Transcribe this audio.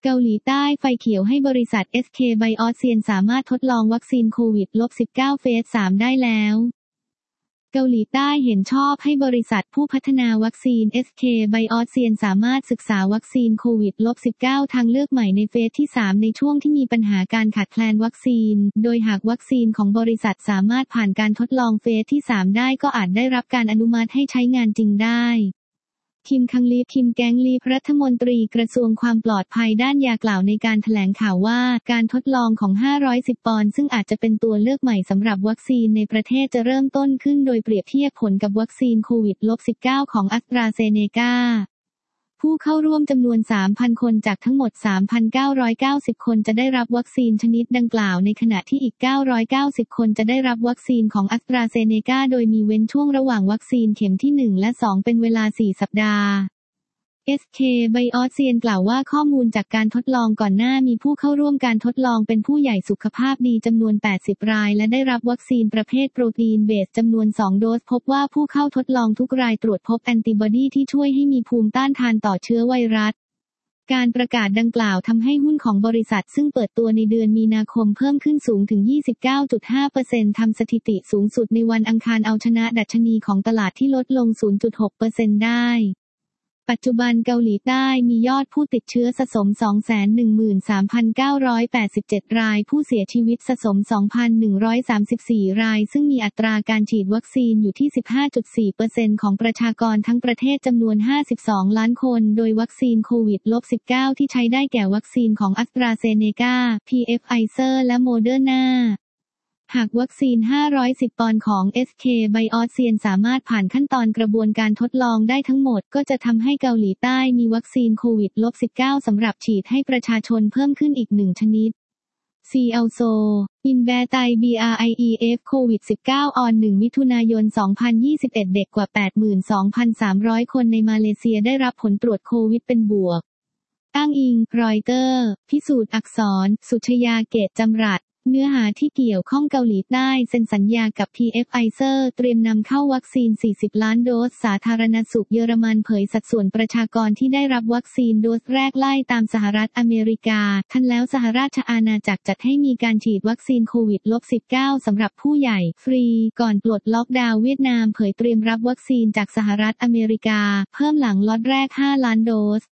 เกาหลีใต้ไฟเขียวให้บริษัท SK Bioscience สามารถทดลองวัคซีนโควิด -19 เฟส 3 ได้แล้วเกาหลีใต้เห็นชอบให้บริษัทผู้พัฒนาวัคซีน SK Bioscience สามารถศึกษาวัคซีนโควิด -19 ทางเลือกใหม่ในเฟสที่ 3 ในช่วงที่มีปัญหาการขาดแคลนวัคซีน โดยหากวัคซีนของบริษัทสามารถผ่านการทดลองเฟสที่ 3 ได้ก็อาจได้รับการอนุมัติให้ใช้งานจริงได้คิมคังลีคิมแกงลีรัฐมนตรีกระทรวงความปลอดภัยด้านยากล่าวในการแถลงข่าวว่าการทดลองของ510ปอนด์ซึ่งอาจจะเป็นตัวเลือกใหม่สำหรับวัคซีนในประเทศจะเริ่มต้นขึ้นโดยเปรียบเทียบผลกับวัคซีนโควิด -19 ของอัสตราเซเนกาผู้เข้าร่วมจำนวน 3,000 คนจากทั้งหมด 3,990 คนจะได้รับวัคซีนชนิดดังกล่าวในขณะที่อีก990 คนจะได้รับวัคซีนของอัสตราเซเนกาโดยมีเว้นช่วงระหว่างวัคซีนเข็มที่ 1 และ 2 เป็นเวลา 4 สัปดาห์ SK Bioscience กล่าวว่าข้อมูลจากการทดลองก่อนหน้ามีผู้เข้าร่วมการทดลองเป็นผู้ใหญ่สุขภาพดีจำนวน 80 รายและได้รับวัคซีนประเภทโปรตีนเบสจำนวน 2 โดสพบว่าผู้เข้าทดลองทุกรายตรวจพบแอนติบอดีที่ช่วยให้มีภูมิต้านทานต่อเชื้อไวรัสการประกาศดังกล่าวทำให้หุ้นของบริษัทซึ่งเปิดตัวในเดือนมีนาคมเพิ่มขึ้นสูงถึง 29.5% ทำสถิติสูงสุดในวันอังคารเอาชนะดัชนีของตลาดที่ลดลง 0.6% ได้ปัจจุบันเกาหลีใต้มียอดผู้ติดเชื้อสะสม 213,987 รายผู้เสียชีวิตสะสม 2,134 รายซึ่งมีอัตราการฉีดวัคซีนอยู่ที่ 15.4% ของประชากรทั้งประเทศจำนวน 52 ล้านคนโดยวัคซีนโควิด -19 ที่ใช้ได้แก่วัคซีนของอัสตราเซเนกา Pfizer และโมเดอร์นาหากวัคซีน510ปอนด์ของ SK Bioscience สามารถผ่านขั้นตอนกระบวนการทดลองได้ทั้งหมดก็จะทำให้เกาหลีใต้มีวัคซีนโควิด -19 สำหรับฉีดให้ประชาชนเพิ่มขึ้นอีก1ชนิด CLSO In b a t i BRIEF โควิด -19 on 1 มิถุนายน 2021 เด็กกว่า 82,300 คนในมาเลเซียได้รับผลตรวจโควิดเป็นบวกอ้างอิงรอยเตอร์พิสูจน์อักษรสุชยาเกตจำรัดเนื้อหาที่เกี่ยวข้องเกาหลีใต้เซ็นสัญญากับ Pfizer เตรียมนำเข้าวัคซีน 40 ล้านโดสสาธารณสุขเยอรมันเผยสัดส่วนประชากรที่ได้รับวัคซีนโดสแรกไล่ตามสหรัฐอเมริกาทันแล้วสหราชอาณาจักรจัดให้มีการฉีดวัคซีนโควิด -19 สำหรับผู้ใหญ่ฟรีก่อนปลดล็อกดาวน์เวียดนามเผยเตรียมรับวัคซีนจากสหรัฐอเมริกาเพิ่มหลังล็อตแรก 5 ล้านโดส